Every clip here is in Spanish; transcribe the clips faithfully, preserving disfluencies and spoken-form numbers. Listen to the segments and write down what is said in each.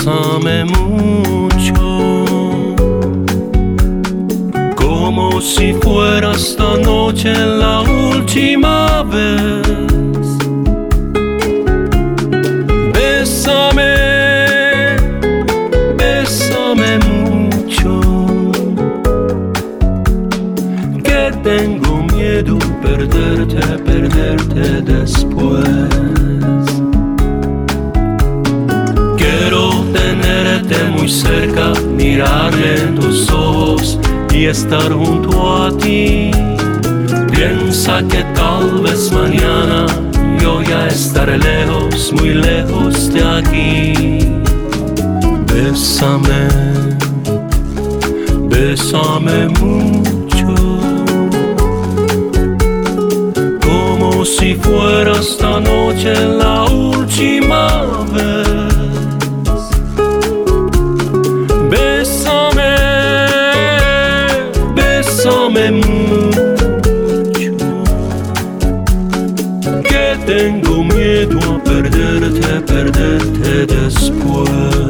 Bésame mucho, como si fuera esta noche la última vez. Bésame, bésame mucho, que tengo miedo perderte, perderte después. Quiero tenerte muy cerca, mirarme en tus ojos y estar junto a ti. Piensa que tal vez mañana yo ya estaré lejos, muy lejos de aquí. Bésame, bésame mucho, como si fuera esta noche la última vez. Bésame, bésame mucho, que tengo miedo a perderte, perderte después.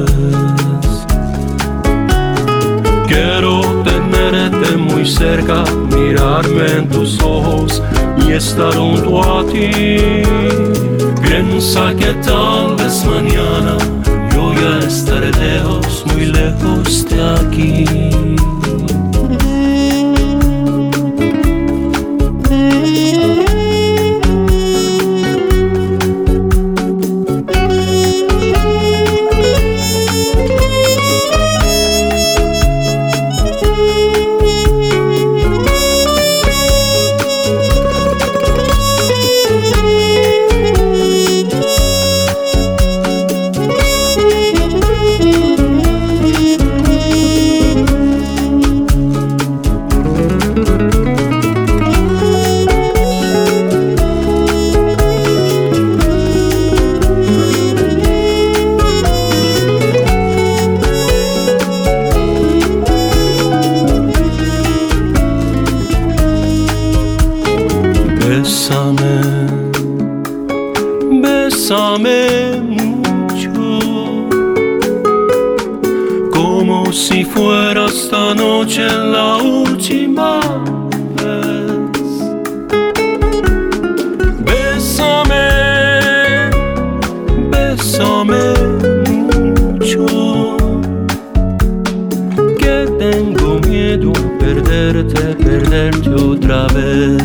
Quiero tenerte muy cerca, mirarme en tus ojos y estar junto a ti. Piensa que tal vez mañana yo ya estaré lejos, muy lejos de aquí. Bésame, bésame mucho, como si fuera esta noche la última vez. Bésame, bésame mucho, que tengo miedo a perderte, perderte otra vez.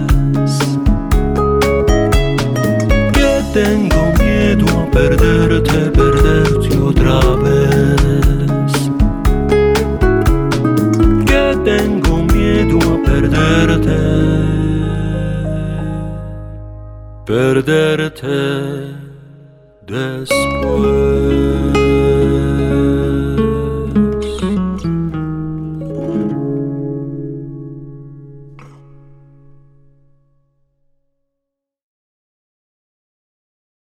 Tengo miedo a perderte, perderte otra vez. Que tengo miedo a perderte, perderte después.